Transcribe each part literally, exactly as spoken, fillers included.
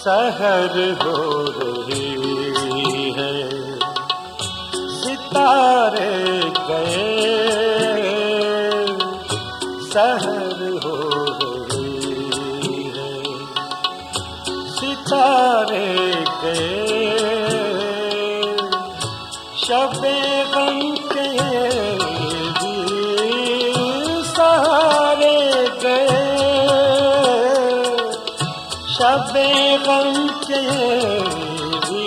सहर हो रही है, सितारे गए, सहर हो रही है, सितारे गए, शबे गम के भी सहारे गए, शबे गम के भी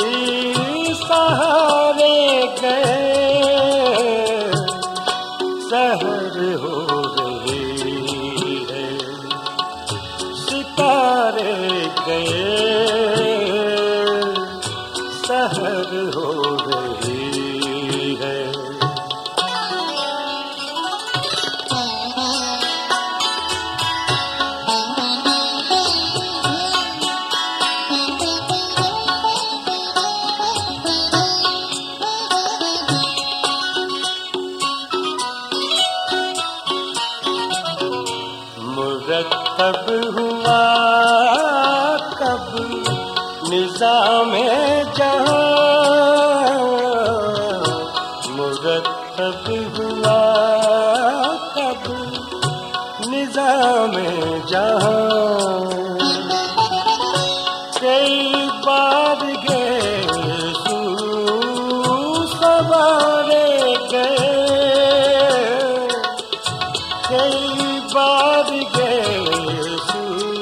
सहारे गए, सहर हो रही है, सितारे गए, सहर हो रही है। मुरत्तब हुआ कब निज़ामे जहां, मुरत्तब हुआ कब निज़ामे जहां, कई बार गेसू सवारे गए, कई बार गेसू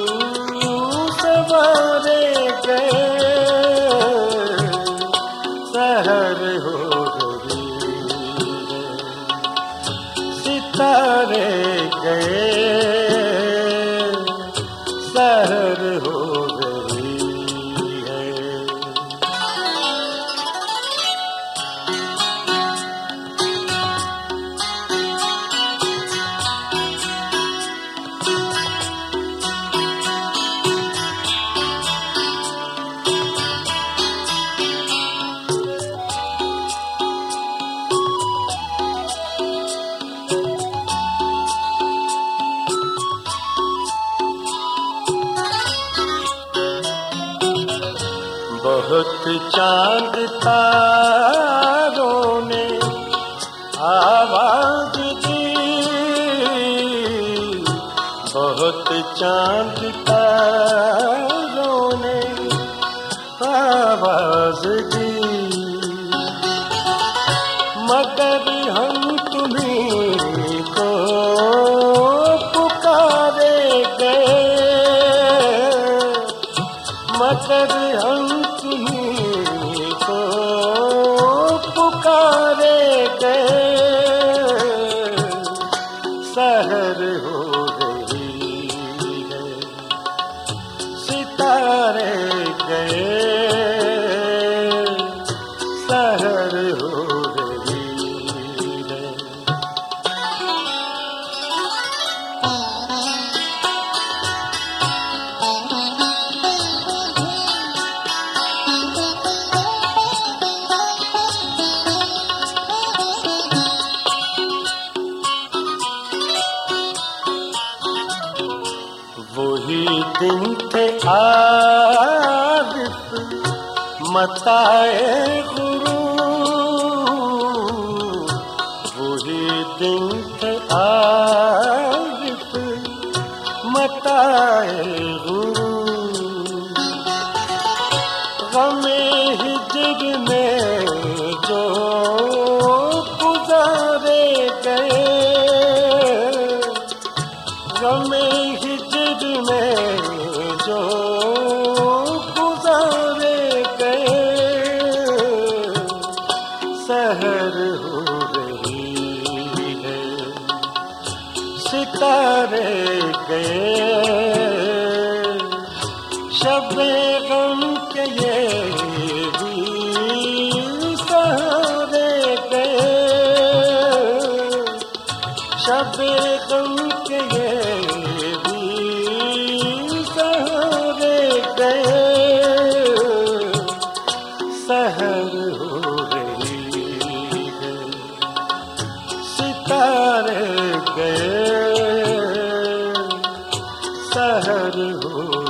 सवारे गए, सहर हो रही है, सितारे गए, सहर हो रही है। बहुत चांद तारों ने आवाज दी, बहुत चांद तारों ने आवाज दी, मगर हम तुम्हीं को पुकारे गए, मगर हम तुम्हीं को पुकारे गए, सहर हो रही है, सितारे गए, सहर हो रही है। वही दिन थे आरिफ मताए गुरूर, वही दिन थे आरिफ मताए गुरूर, गमे हिज्र में जो गुजारे गए, गमे हिज्र में जो गुजारे गए, सहर हो रही है, सितारे गए, शबे गम के ये भी सहारे गए, शबे गम के ये सहर हो रही है, सितारे गए, सहर हो